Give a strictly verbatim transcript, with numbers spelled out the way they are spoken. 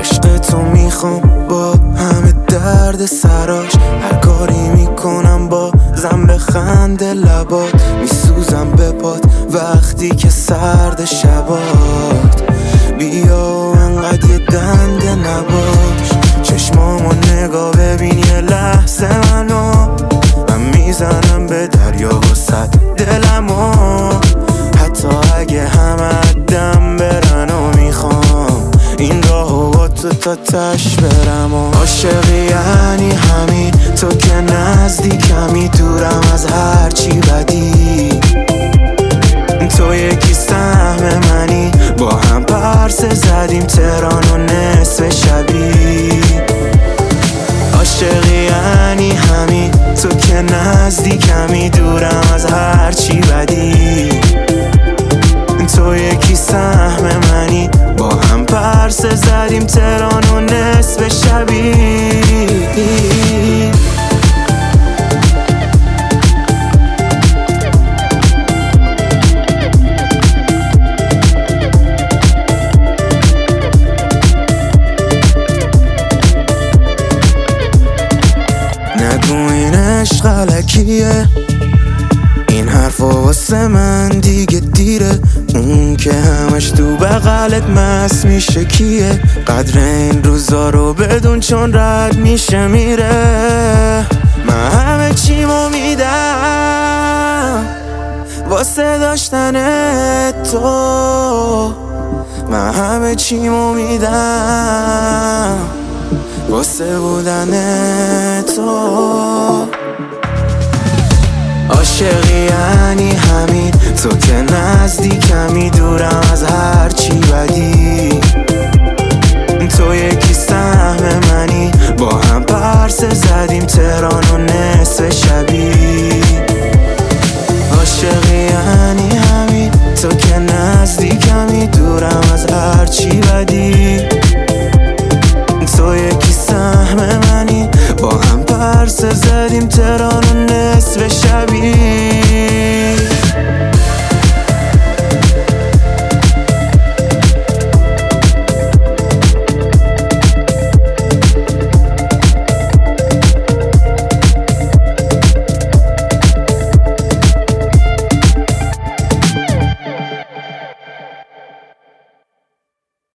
عشق تو میخوام با همه درد سراش، هر کاری میکنم با زم خنده لبات، میسوزم به پات وقتی که سرد شبات. بیا انقدر یه دنده نباش، چشمامو نگاه ببین یه لحظه منو، من میزنم به دریا واسه دلمو، حتی اگه همه دم برن و میخوام این راهو با تو تا تش برم. و عاشقی یعنی همین، تو که نزدیکمی دورم از هر چی بدی، تو یکی سهم منی، با هم پرسه زدیم تهران و نصف شبی. عاشقی یعنی همین، تو که نزدیکمی دورم از هر چی بدی، تو یکی سهم منی، با هم پرسه زدیم تهران و نصف شبی. نگو این عشق غلکیه، این حرفا واسه من دیگه دیره، اون که همش تو بغلت مست میشه کیه، قدر این روزا رو بدون چون رد میشه میره. من همه چیمو میدم واسه داشتن تو، من همه چیمو میدم واسه بودن تو. عاشقی یعنی همین، تو که نزدیکمی دور